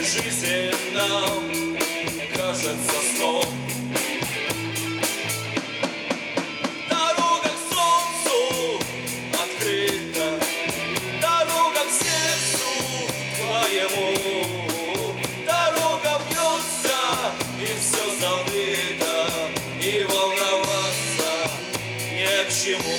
жизнь нам кажется сном. Дорога к солнцу открыта, дорога к сердцу твоему. Дорога бьется, и все забыто, и волноваться не к чему.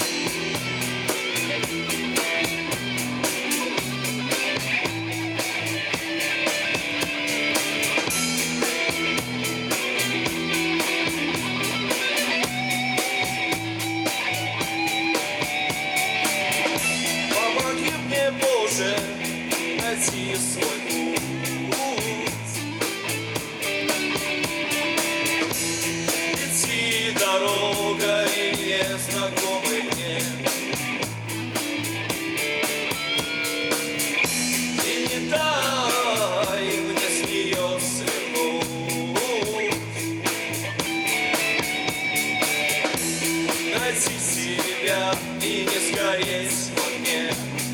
Боже, найти свой путь, идти дорогой незнакомой мне, и не дай мне с нее свернуть, найти себя и не сгореть в огне.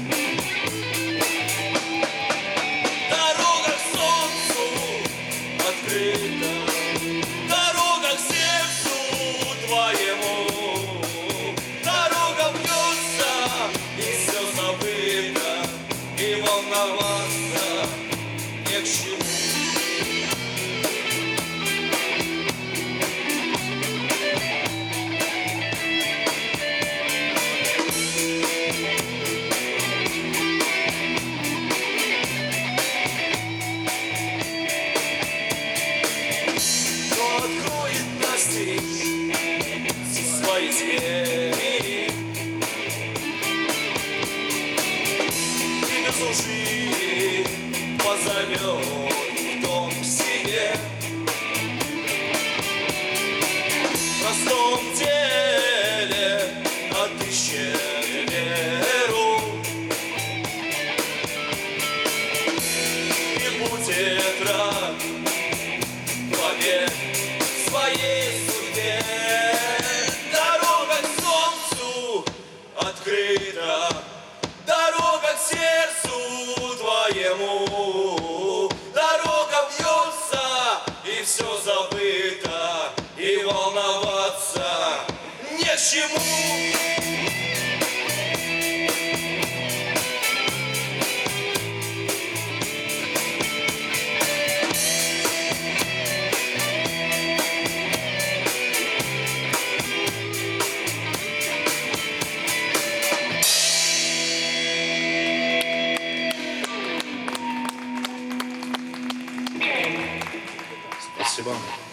Дорога к сердцу твоему, дорога бьется, и все забыто, и волноваться не к чему. Свои двери и без лжи позовет в дом к себе. В простом деле отыщет веру, и будет рад вовек своей судьбе. Открыта дорога к сердцу твоему, дорога бьется, и все забыто, и волноваться не к чему. Спасибо.